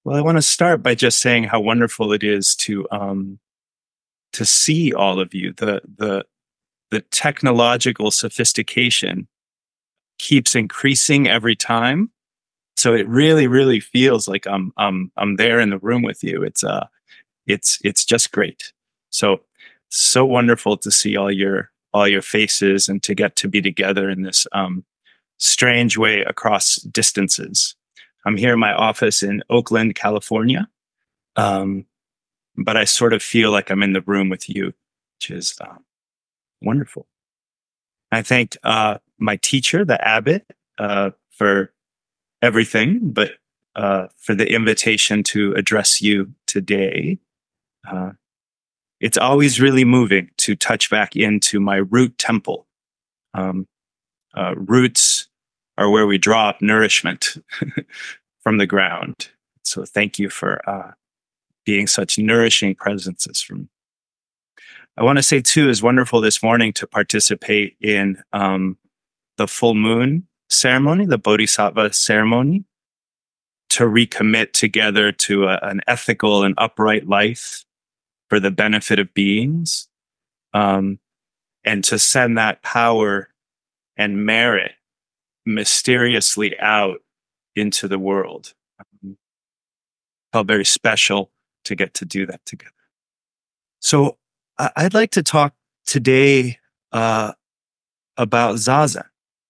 Well, I want to start by just saying how wonderful it is to see all of you. The technological sophistication keeps increasing every time, so it really feels like I'm there in the room with you. It's just great. So so wonderful to see all your faces and to get to be together in this strange way across distances. I'm here in my office in Oakland, California, um, but I sort of feel like I'm in the room with you, which is wonderful. I thank my teacher, the abbot, for everything, but for the invitation to address you today. Uh, it's always really moving to touch back into my root temple. Um, Roots are where we draw up nourishment from the ground. So thank you for being such nourishing presences for me. I want to say too, it's wonderful this morning to participate in the full moon ceremony, the Bodhisattva ceremony, to recommit together to an ethical and upright life for the benefit of beings, and to send that power and merit mysteriously out into the world. Felt very special to get to do that together. So I'd like to talk today about Zazen,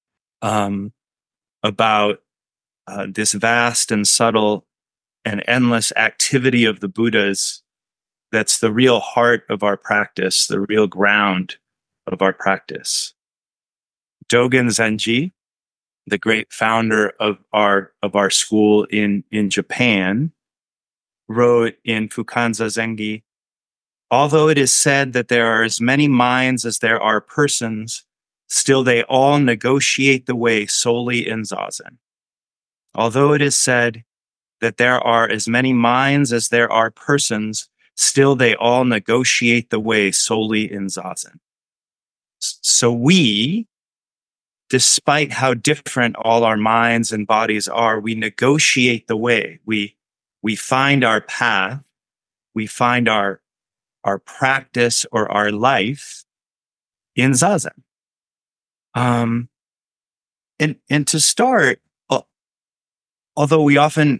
about this vast and subtle and endless activity of the Buddhas that's the real heart of our practice, the real ground of our practice. Dogen Zenji, the great founder of our school in Japan, wrote in Fukanza Zengi, although it is said that there are as many minds as there are persons, still they all negotiate the way solely in Zazen. Although it is said that there are as many minds as there are persons, still they all negotiate the way solely in Zazen. So we, despite how different all our minds and bodies are, we negotiate the way. We find our path, we find our practice or our life in Zazen. And to start, although we often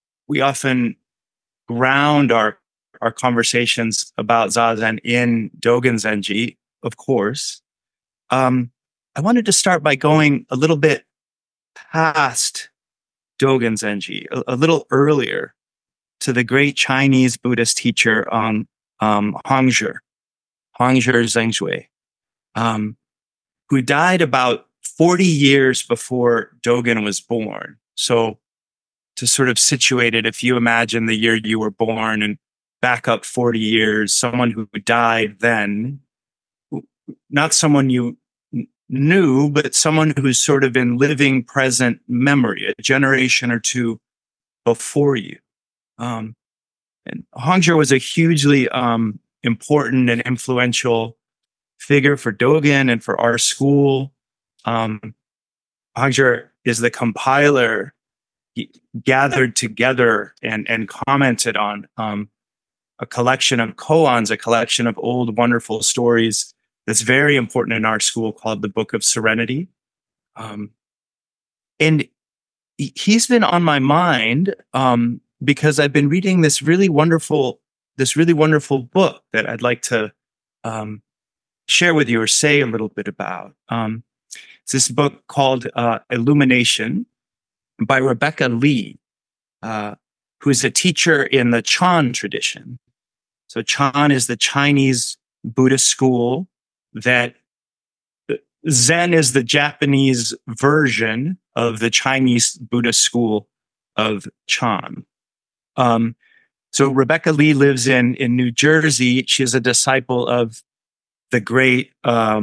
ground our conversations about Zazen in Dogen Zenji, of course, I wanted to start by going a little bit past Dogen Zenji, a little earlier, to the great Chinese Buddhist teacher Hongzhi Zhengjue, who died about 40 years before Dogen was born. So to sort of situate it, if you imagine the year you were born and back up 40 years, someone who died then, not someone you knew, but someone who's sort of in living present memory, a generation or two before you. And Hongzhi was a hugely important and influential figure for Dogen and for our school. Hongzhi is the compiler. He gathered together and commented on a collection of koans, a collection of old wonderful stories that's very important in our school called the Book of Serenity. And he's been on my mind because I've been reading this really wonderful book that I'd like to share with you or say a little bit about. It's this book called Illumination by Rebecca Lee, who's a teacher in the Chan tradition. So Chan is the Chinese Buddhist school that Zen is the Japanese version of the Chinese Buddhist school of Chan. So Rebecca Lee lives in New Jersey. She is a disciple of the great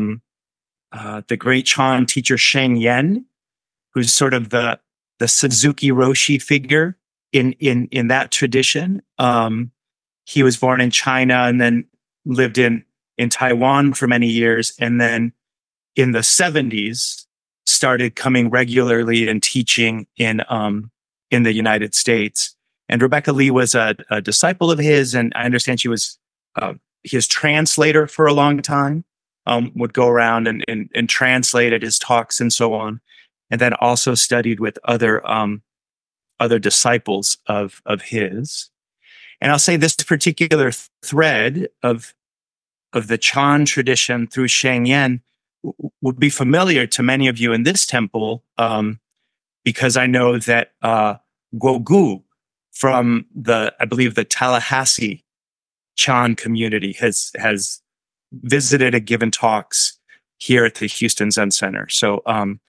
Chan teacher Sheng Yen, who's sort of the Suzuki Roshi figure in that tradition. He was born in China and then lived in Taiwan for many years, and then in the 70s started coming regularly and teaching in the United States. And Rebecca Lee was a disciple of his, and I understand she was his translator for a long time. Would go around and translate at his talks and so on, and then also studied with other disciples of his. And I'll say this particular thread of the Chan tradition through Sheng Yen would be familiar to many of you in this temple, because I know that Guo Gu from I believe the Tallahassee Chan community has visited and given talks here at the Houston Zen Center. So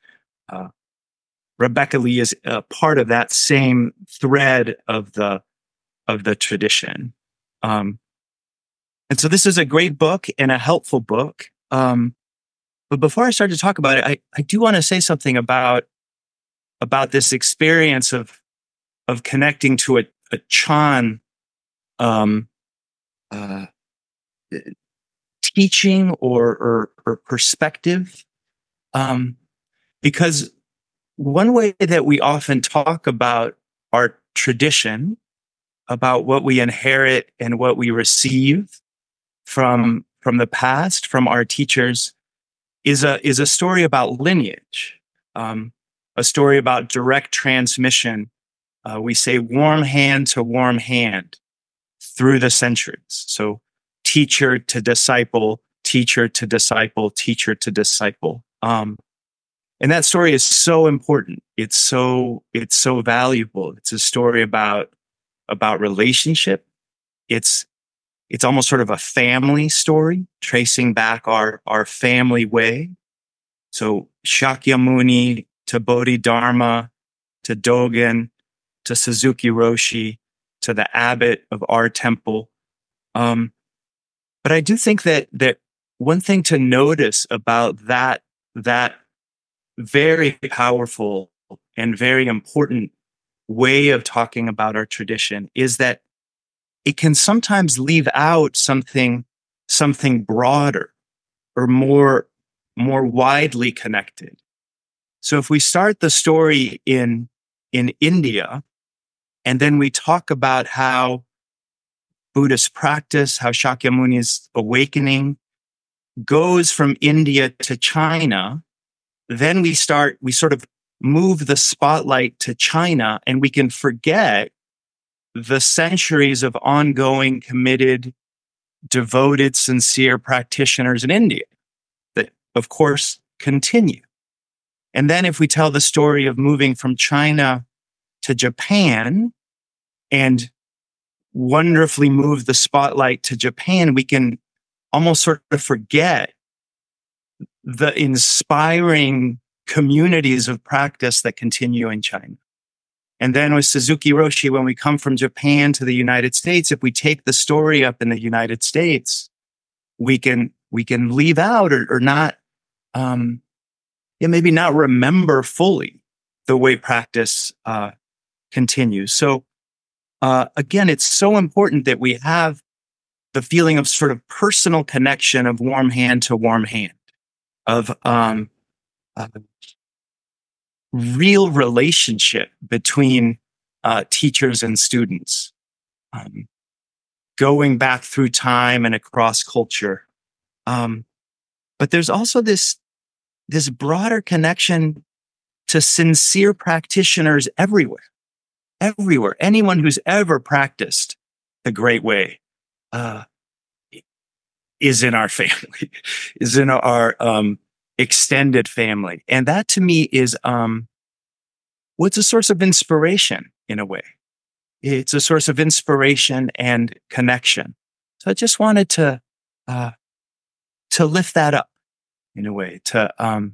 Rebecca Lee is part of that same thread of the tradition. And so this is a great book and a helpful book. But before I start to talk about it, I do want to say something about this experience of connecting to a Chan teaching or perspective, because one way that we often talk about our tradition, about what we inherit and what we receive from the past, from our teachers, is a story about lineage, a story about direct transmission. We say warm hand to warm hand through the centuries. So teacher to disciple, teacher to disciple, teacher to disciple. And that story is so important. It's so valuable. It's a story about relationship. It's almost sort of a family story, tracing back our family way. So Shakyamuni to Bodhidharma, to Dogen, to Suzuki Roshi, to the abbot of our temple. But I do think that one thing to notice about that very powerful and very important way of talking about our tradition is that it can sometimes leave out something broader or more widely connected. So if we start the story in India, and then we talk about how Buddhist practice, how Shakyamuni's awakening goes from India to China, then we sort of move the spotlight to China, and we can forget the centuries of ongoing, committed, devoted, sincere practitioners in India that, of course, continue. And then if we tell the story of moving from China to Japan and wonderfully move the spotlight to Japan, we can almost sort of forget the inspiring communities of practice that continue in China. And then with Suzuki Roshi, when we come from Japan to the United States, if we take the story up in the United States, we can leave out or not, maybe not remember fully the way practice continues. So again, it's so important that we have the feeling of sort of personal connection of warm hand to warm hand, of real relationship between teachers and students, going back through time and across culture. But there's also this broader connection to sincere practitioners everywhere. Anyone who's ever practiced the Great Way is in our family, is in our extended family. And that to me is what's a source of inspiration in a way. It's a source of inspiration and connection. So I just wanted to lift that up in a way, to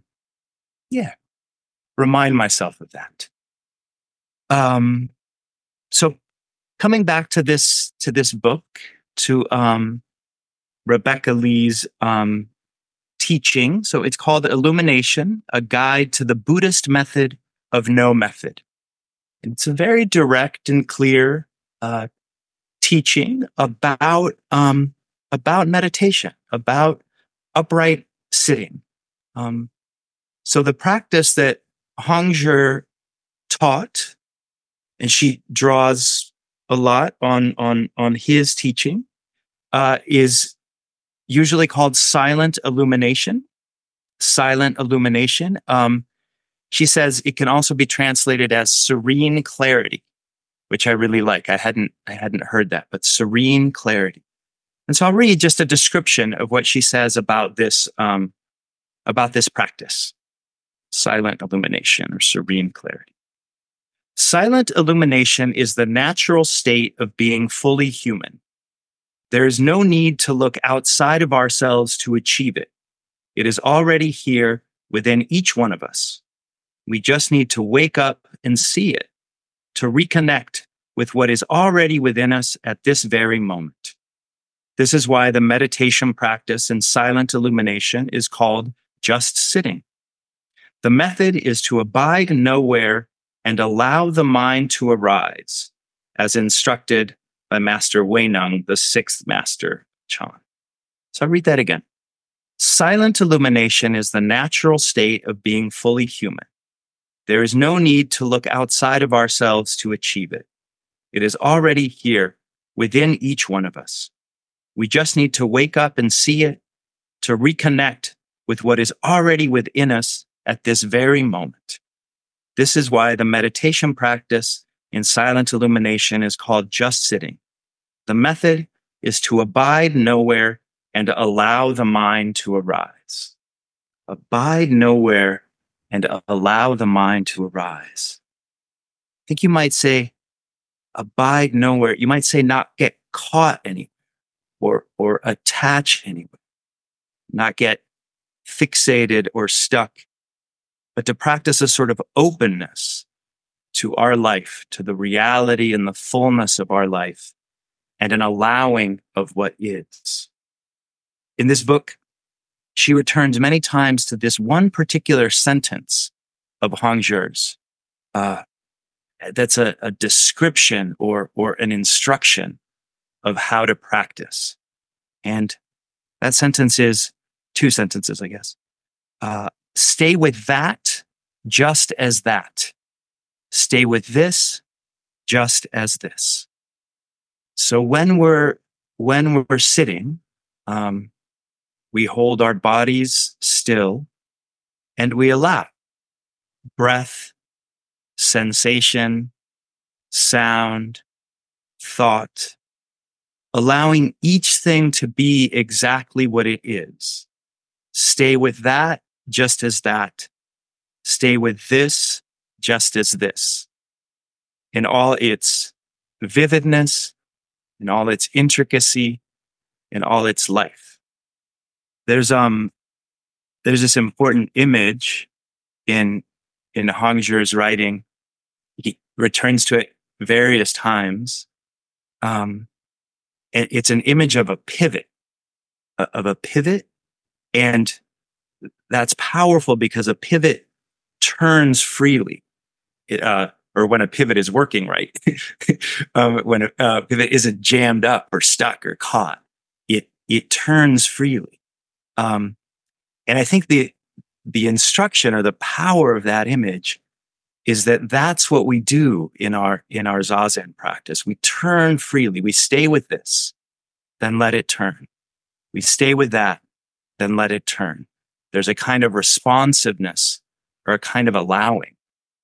remind myself of that. So coming back to this book, to Rebecca Lee's teaching. So it's called Illumination, A Guide to the Buddhist Method of No Method. And it's a very direct and clear teaching about meditation, about upright sitting. So the practice that Hongzhi taught, and she draws a lot on his teaching is usually called silent illumination. Silent illumination. She says it can also be translated as serene clarity, which I really like. I hadn't heard that, but serene clarity. And so I'll read just a description of what she says about this practice, silent illumination or serene clarity. Silent illumination is the natural state of being fully human. There is no need to look outside of ourselves to achieve it. It is already here within each one of us. We just need to wake up and see it, to reconnect with what is already within us at this very moment. This is why the meditation practice in silent illumination is called just sitting. The method is to abide nowhere and allow the mind to arise, as instructed by Master Huineng, the sixth master Chan. So I'll read that again. Silent illumination is the natural state of being fully human. There is no need to look outside of ourselves to achieve it. It is already here within each one of us. We just need to wake up and see it, to reconnect with what is already within us at this very moment. This is why the meditation practice in silent illumination is called just sitting. The method is to abide nowhere and allow the mind to arise. Abide nowhere and allow the mind to arise. I think you might say, abide nowhere. You might say not get caught anywhere or attach anywhere, not get fixated or stuck, but to practice a sort of openness to our life, to the reality and the fullness of our life, and an allowing of what is. In this book, she returns many times to this one particular sentence of Hongzhi's. That's a description or an instruction of how to practice. And that sentence is two sentences, I guess. Stay with that, just as that. Stay with this, just as this. So when we're sitting, we hold our bodies still and we allow breath, sensation, sound, thought, allowing each thing to be exactly what it is. Stay with that, just as that. Stay with this, just as this. In all its vividness, in all its intricacy, in all its life. There's this important image in Hongzhi's writing. He returns to it various times. It's an image of a pivot, and that's powerful because a pivot turns freely. Or when a pivot is working right, when a pivot isn't jammed up or stuck or caught, it turns freely. And I think the instruction or the power of that image is that that's what we do in our Zazen practice. We turn freely. We stay with this, then let it turn. We stay with that, then let it turn. There's a kind of responsiveness or a kind of allowing.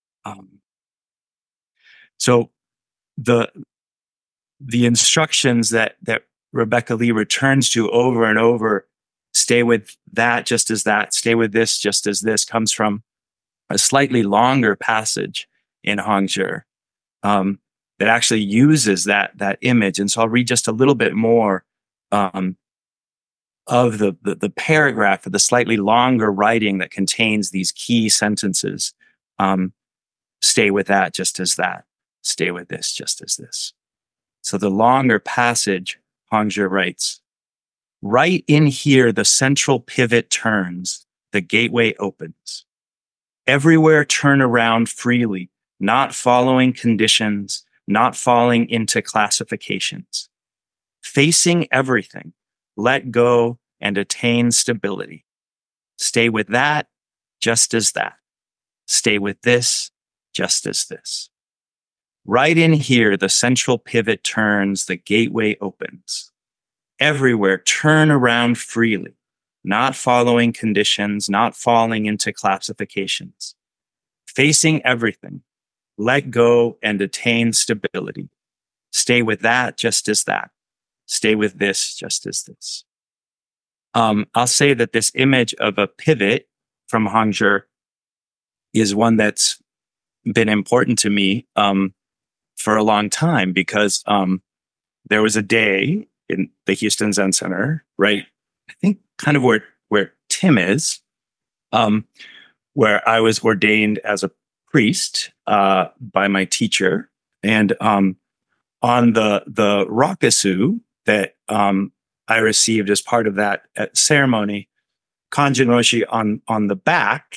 So the instructions that Rebecca Lee returns to over and over, stay with that just as that, stay with this just as this, comes from a slightly longer passage in Hongzhi that actually uses that image. And so I'll read just a little bit more of the paragraph of the slightly longer writing that contains these key sentences. Stay with that just as that. Stay with this just as this. So the longer passage, Hongzhi writes, right in here, the central pivot turns, the gateway opens. Everywhere turn around freely, not following conditions, not falling into classifications. Facing everything, let go and attain stability. Stay with that, just as that. Stay with this, just as this. Right in here, the central pivot turns, the gateway opens. Everywhere, turn around freely, not following conditions, not falling into classifications. Facing everything, let go and attain stability. Stay with that just as that. Stay with this just as this. I'll say that this image of a pivot from Hongzhi is one that's been important to me for a long time because there was a day in the Houston Zen Center, right? I think kind of where Tim is, where I was ordained as a priest by my teacher, and on the rakusu that I received as part of that ceremony, Kanjin Roshi on the back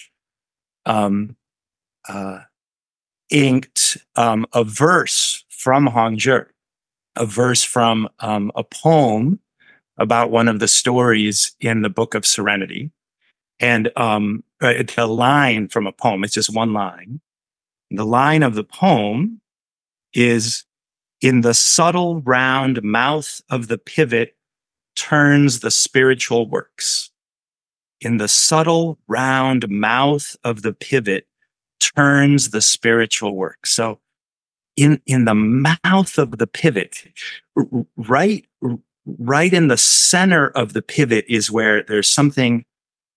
inked a verse from Hongzhi, a verse from a poem about one of the stories in the Book of Serenity. And it's a line from a poem. It's just one line. The line of the poem is, "In the subtle round mouth of the pivot turns the spiritual works." In the subtle round mouth of the pivot turns the spiritual work. So in the mouth of the pivot, right in the center of the pivot is where there's something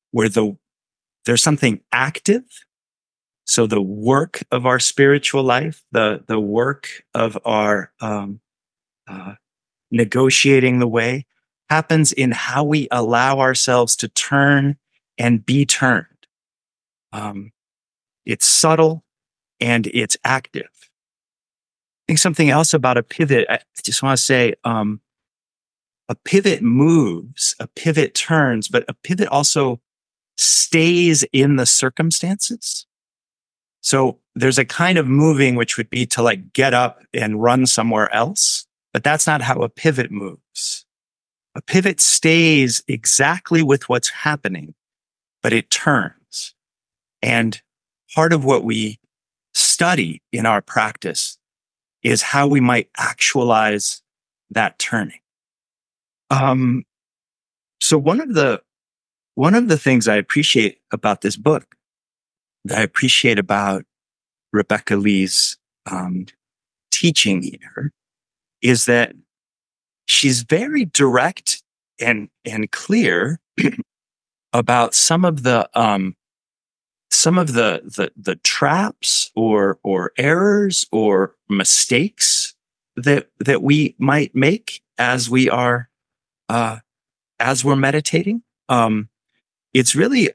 active. So the work of our spiritual life, the work of our negotiating the way, happens in how we allow ourselves to turn and be turned. It's subtle and it's active. I think something else about a pivot, I just want to say, a pivot moves, a pivot turns, but a pivot also stays in the circumstances. So there's a kind of moving which would be to like get up and run somewhere else, but that's not how a pivot moves. A pivot stays exactly with what's happening, but it turns. And part of what we study in our practice is how we might actualize that turning. So one of the things I appreciate about this book, that I appreciate about Rebecca Lee's teaching here, is that she's very direct and clear about some of the traps or errors or mistakes that we might make as we're meditating. It's really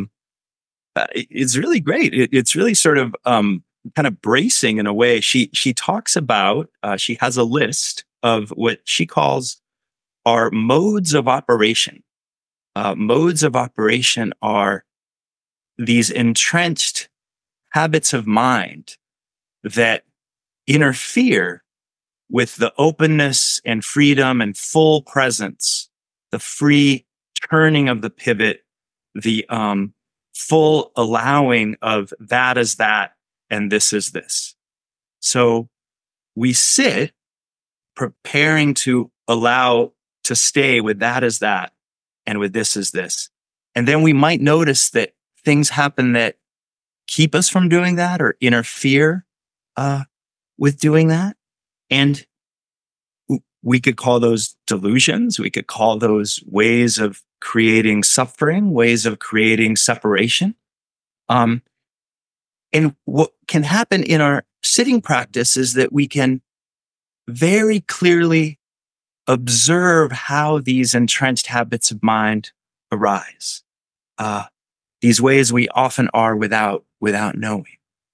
great. It's really sort of kind of bracing in a way. She talks about, she has a list of what she calls our modes of operation. Modes of operation are these entrenched habits of mind that interfere with the openness and freedom and full presence, the free turning of the pivot, the full allowing of that is that and this is this. So we sit preparing to allow to stay with that is that and with this is this. And then we might notice that things happen that keep us from doing that or interfere with doing that. And we could call those delusions. We could call those ways of creating suffering, ways of creating separation. And what can happen in our sitting practice is that we can very clearly observe how these entrenched habits of mind arise. These ways we often are without knowing.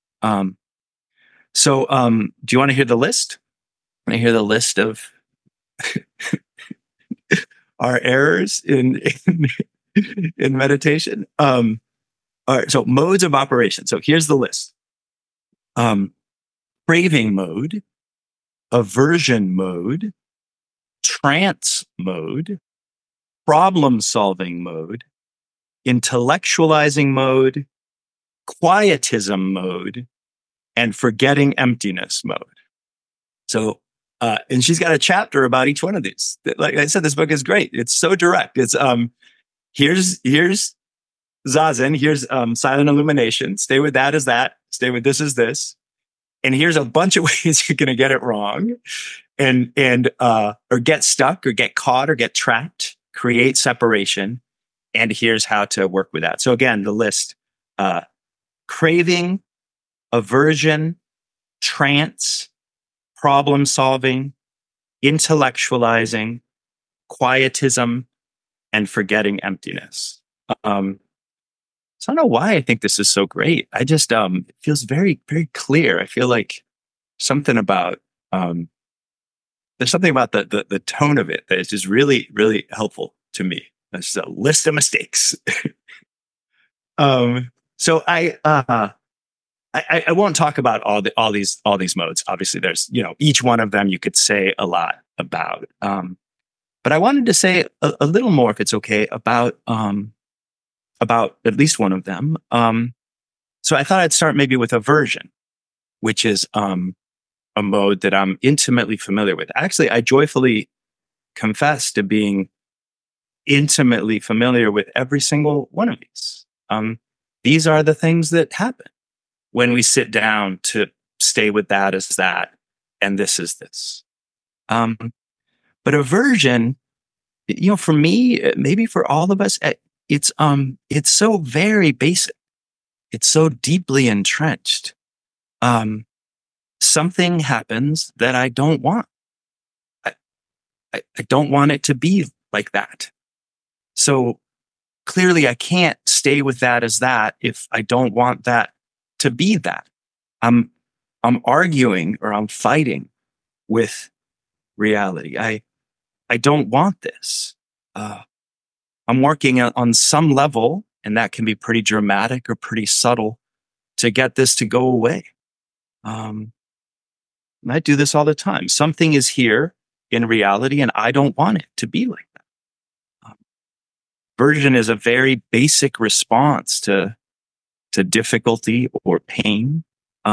So do you want to hear the list? Want to hear the list of our errors in meditation? All right, so modes of operation. So here's the list. Craving mode, aversion mode, trance mode, problem-solving mode, intellectualizing mode, quietism mode, and forgetting emptiness mode. So, and she's got a chapter about each one of these. Like I said, this book is great. It's so direct. It's here's Zazen. Here's silent illumination. Stay with that as that. Stay with this as this. And here's a bunch of ways you're going to get it wrong, and or get stuck, or get caught, or get trapped. Create separation, and here's how to work with that. So again, the list: craving, aversion, trance, problem solving, intellectualizing, quietism, and forgetting emptiness. So I don't know why I think this is so great. I just it feels very, very clear. I feel like something about there's something about the tone of it that is just really, really helpful to me. It's a list of mistakes. So I won't talk about all these modes. Obviously, there's each one of them you could say a lot about. But I wanted to say a little more, if it's okay, about at least one of them. So I thought I'd start maybe with aversion, which is a mode that I'm intimately familiar with. Actually, I joyfully confess to being intimately familiar with every single one of these. These are the things that happen when we sit down to stay with that as that, and this is this. But aversion, for me, maybe for all of us, it's so very basic. It's so deeply entrenched. Something happens that I don't want. I don't want it to be like that. So clearly I can't stay with that as that if I don't want that to be that. I'm arguing, or I'm fighting with reality. I don't want this. I'm working on some level, and that can be pretty dramatic or pretty subtle, to get this to go away. I do this all the time. Something is here in reality, and I don't want it to be like that. Aversion is a very basic response to difficulty or pain,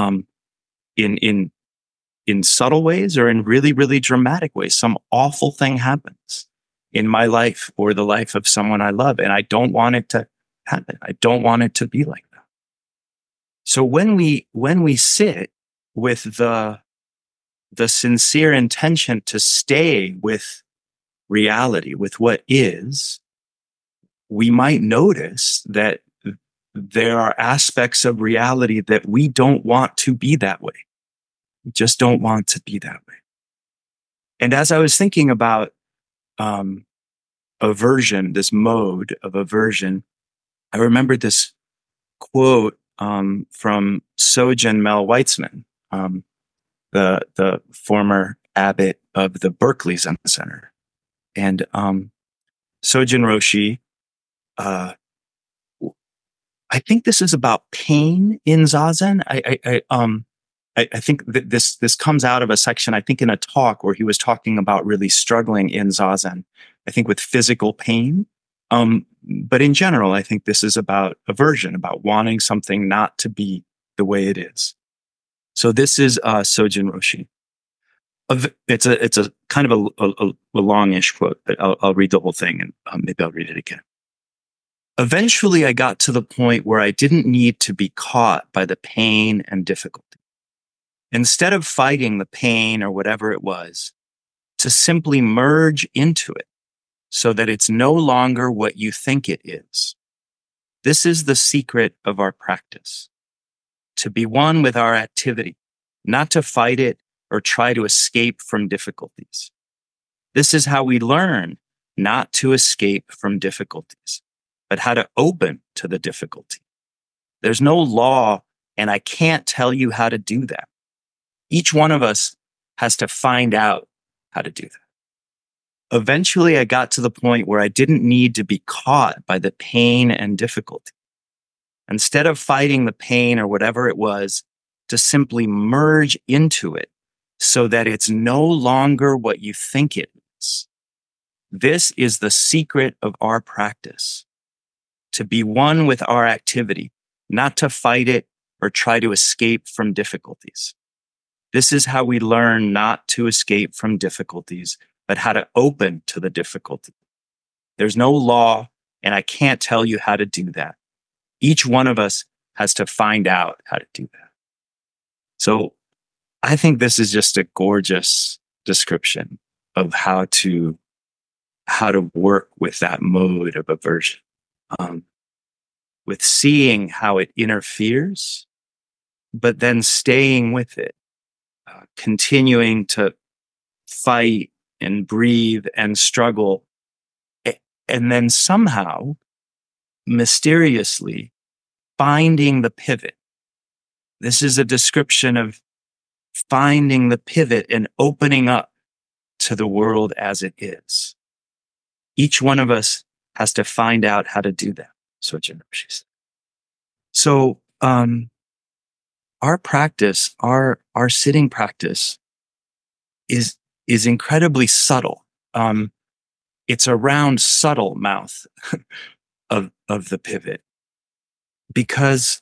in subtle ways or in really, really dramatic ways. Some awful thing happens in my life or the life of someone I love, and I don't want it to happen. I don't want it to be like that. So when we sit with the sincere intention to stay with reality, with what is, we might notice that there are aspects of reality that we don't want to be that way. We just don't want to be that way. And as I was thinking about aversion, this mode of aversion, I remembered this quote from Sogen Mel Weitzman, the former abbot of the Berkeley Zen Center. And Sogen Roshi, I think this is about pain in Zazen. I think that this comes out of a section, I think in a talk where he was talking about really struggling in Zazen, I think with physical pain. But in general, I think this is about aversion, about wanting something not to be the way it is. So this is Sogen Roshi. It's a kind of a longish quote, but I'll read the whole thing, and maybe I'll read it again. Eventually, I got to the point where I didn't need to be caught by the pain and difficulty. Instead of fighting the pain or whatever it was, to simply merge into it so that it's no longer what you think it is. This is the secret of our practice. To be one with our activity, not to fight it or try to escape from difficulties. This is how we learn not to escape from difficulties, but how to open to the difficulty. There's no law, and I can't tell you how to do that. Each one of us has to find out how to do that. Eventually, I got to the point where I didn't need to be caught by the pain and difficulty. Instead of fighting the pain or whatever it was, to simply merge into it so that it's no longer what you think it is. This is the secret of our practice. To be one with our activity, not to fight it or try to escape from difficulties. This is how we learn not to escape from difficulties, but how to open to the difficulty. There's no law, and I can't tell you how to do that. Each one of us has to find out how to do that. So I think this is just a gorgeous description of how to work with that mode of aversion, with seeing how it interferes, but then staying with it, continuing to fight and breathe and struggle, and then somehow, mysteriously, finding the pivot. This is a description of finding the pivot and opening up to the world as it is. Each one of us has to find out how to do that. Sochen Roshi said. So, our practice, our sitting practice is incredibly subtle. It's around subtle mouth of the pivot, because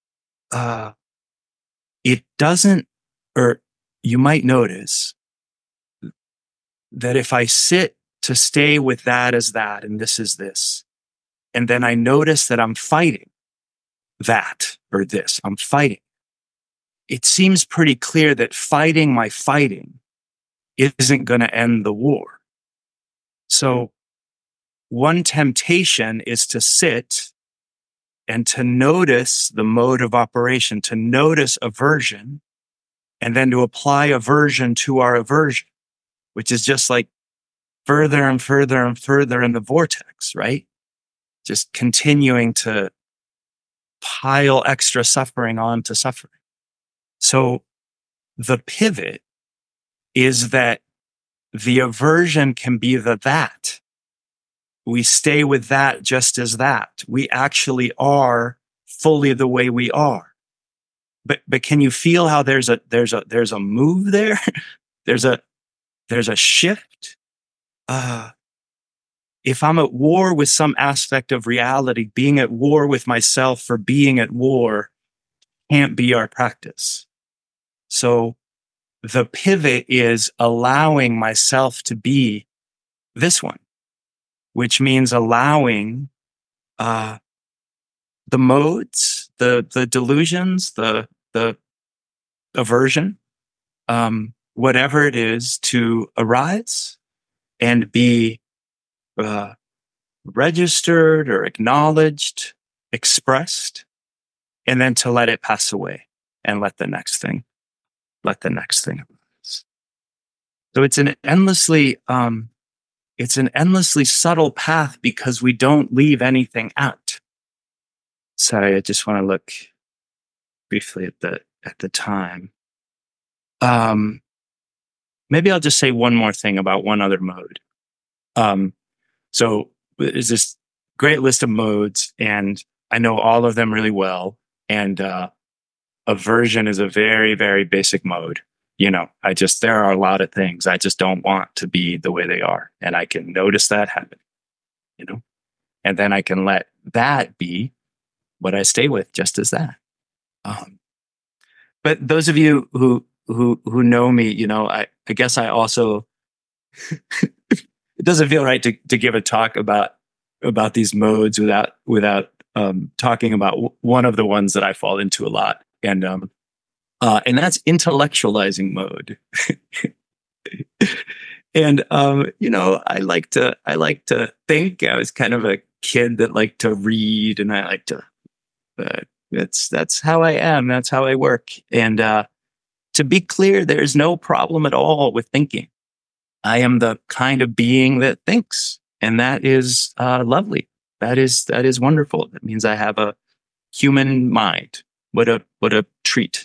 it doesn't, or you might notice that if I sit to stay with that as that, and this is this, and then I notice that I'm fighting that or this, I'm fighting. It seems pretty clear that fighting my fighting isn't going to end the war. So one temptation is to sit and to notice the mode of operation, to notice aversion, and then to apply aversion to our aversion, which is just like further and further and further in the vortex, right? Just continuing to pile extra suffering onto suffering. So the pivot is that the aversion can be the that. We stay with that just as that. We actually are fully the way we are. But can you feel how there's a move there? there's a shift. If I'm at war with some aspect of reality, being at war with myself for being at war can't be our practice. So the pivot is allowing myself to be this one, which means allowing the modes, the delusions, the aversion, whatever it is, to arise and be registered or acknowledged, expressed, and then to let it pass away and let the next thing arise. So it's an endlessly subtle path because we don't leave anything out. Sorry, I just want to look briefly at the time. Maybe I'll just say one more thing about one other mode. So there's this great list of modes, and I know all of them really well. And aversion is a very, very basic mode. There are a lot of things I just don't want to be the way they are. And I can notice that happening, and then I can let that be what I stay with just as that. But those of you who know me, I guess I also, it doesn't feel right to give a talk about these modes without talking about one of the ones that I fall into a lot. And that's intellectualizing mode. And I like to think. I was kind of a kid that liked to read, and I like to. That's how I am. That's how I work. And to be clear, there's no problem at all with thinking. I am the kind of being that thinks, and that is lovely. That is wonderful. That means I have a human mind. What a treat.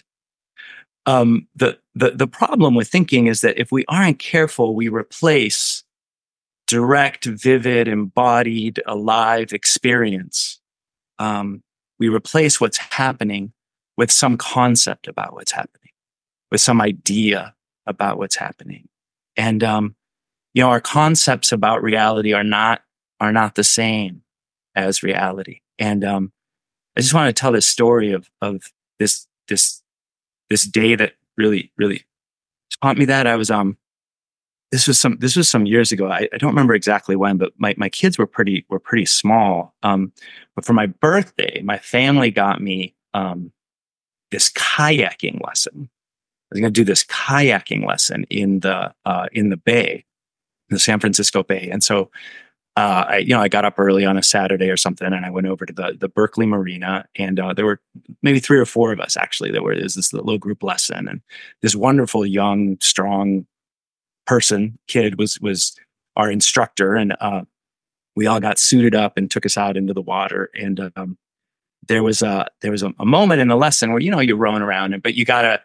The problem with thinking is that if we aren't careful, we replace direct, vivid, embodied, alive experience. We replace what's happening with some concept about what's happening, with some idea about what's happening. And our concepts about reality are not the same as reality. And I just want to tell this story of this day that really taught me that. I was this was some years ago. I don't remember exactly when, but my kids were pretty small. But for my birthday, my family got me this kayaking lesson. I was going to do this kayaking lesson in the bay, the San Francisco Bay. And so I got up early on a Saturday or something, and I went over to the Berkeley Marina, and there were maybe 3 or 4 of us actually. There was this little group lesson, and this wonderful young, strong kid was our instructor, and we all got suited up and took us out into the water. And there was a moment in the lesson where you're rowing around, but you gotta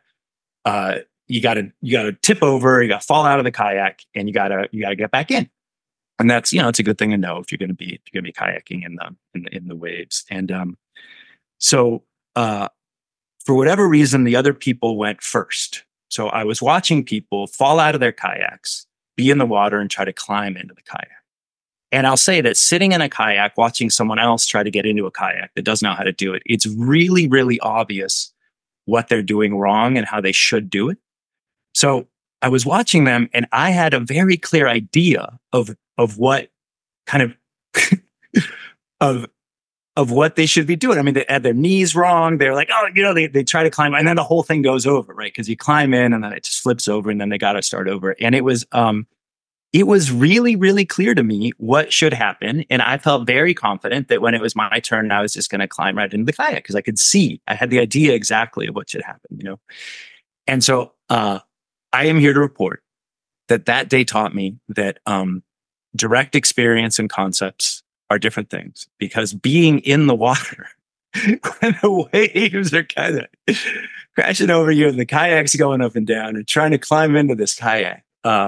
tip over, you gotta fall out of the kayak, and you gotta get back in. And that's it's a good thing to know if you're gonna be kayaking in the waves. And so for whatever reason, the other people went first. So I was watching people fall out of their kayaks, be in the water, and try to climb into the kayak. And I'll say that sitting in a kayak, watching someone else try to get into a kayak that doesn't know how to do it, it's really, really obvious what they're doing wrong and how they should do it. So I was watching them, and I had a very clear idea of what kind of of what they should be doing. I mean, they had their knees wrong. They're like, they try to climb, and then the whole thing goes over, right? Because you climb in, and then it just flips over, and then they got to start over. And it was really, really clear to me what should happen. And I felt very confident that when it was my turn, I was just going to climb right into the kayak because I had the idea exactly of what should happen, And so I am here to report that day taught me that direct experience and concepts are different things, because being in the water when the waves are kind of crashing over you and the kayak's going up and down and trying to climb into this kayak,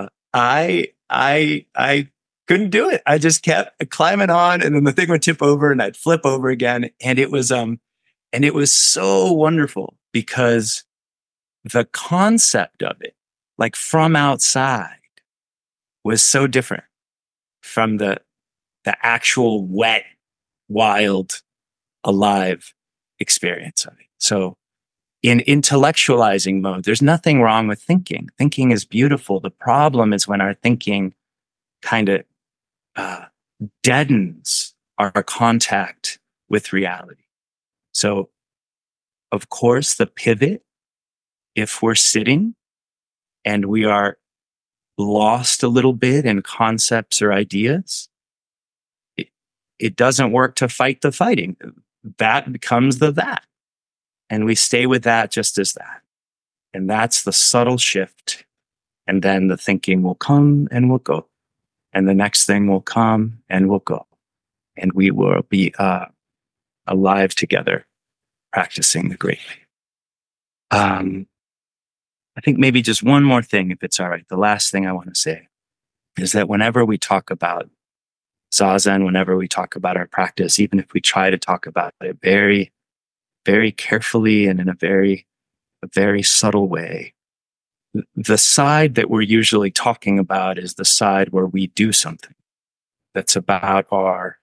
I couldn't do it. I just kept climbing on, and then the thing would tip over and I'd flip over again. And it was so wonderful because the concept of it, like from outside, was so different from the actual wet, wild, alive experience of it. So in intellectualizing mode, there's nothing wrong with thinking. Thinking is beautiful. The problem is when our thinking kind of deadens our contact with reality. So, of course, the pivot, if we're sitting and we are lost a little bit in concepts or ideas, it doesn't work to fight the fighting. That becomes the that. And we stay with that just as that. And that's the subtle shift. And then the thinking will come and will go. And the next thing will come and will go. And we will be alive together, practicing the great. I think maybe just one more thing, if it's all right. The last thing I want to say is that whenever we talk about Zazen, whenever we talk about our practice, even if we try to talk about it very, very carefully and in a very subtle way, the side that we're usually talking about is the side where we do something that's about our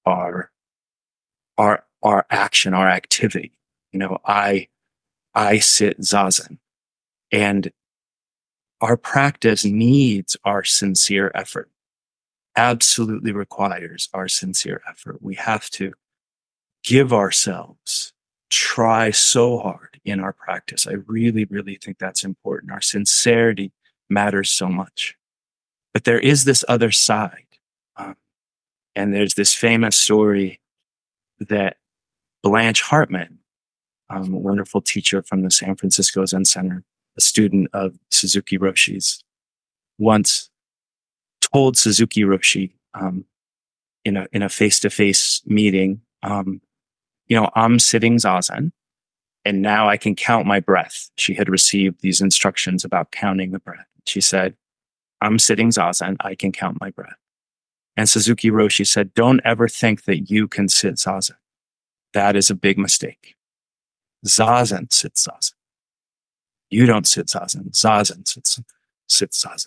action, our activity. I sit Zazen, and our practice needs our sincere effort. Absolutely requires our sincere effort. We have to give ourselves, try so hard in our practice. I really, really think that's important. Our sincerity matters so much. But there is this other side. And there's this famous story that Blanche Hartman, a wonderful teacher from the San Francisco Zen Center, a student of Suzuki Roshi's, once told Suzuki Roshi in a face-to-face meeting, I'm sitting Zazen, and now I can count my breath. She had received these instructions about counting the breath. She said, I'm sitting Zazen, I can count my breath. And Suzuki Roshi said, don't ever think that you can sit Zazen. That is a big mistake. Zazen sits Zazen. You don't sit Zazen. Zazen sits Zazen.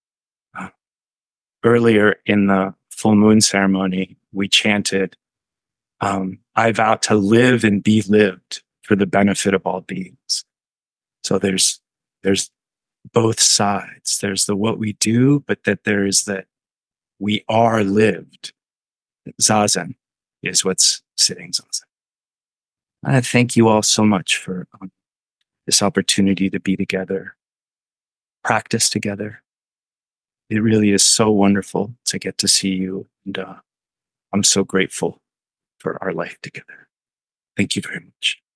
Earlier in the full moon ceremony, we chanted, I vow to live and be lived for the benefit of all beings. So there's There's both sides. There's the what we do, but that there is that we are lived. Zazen is what's sitting zazen. I thank you all so much for this opportunity to be together, practice together. It really is so wonderful to get to see you. And I'm so grateful for our life together. Thank you very much.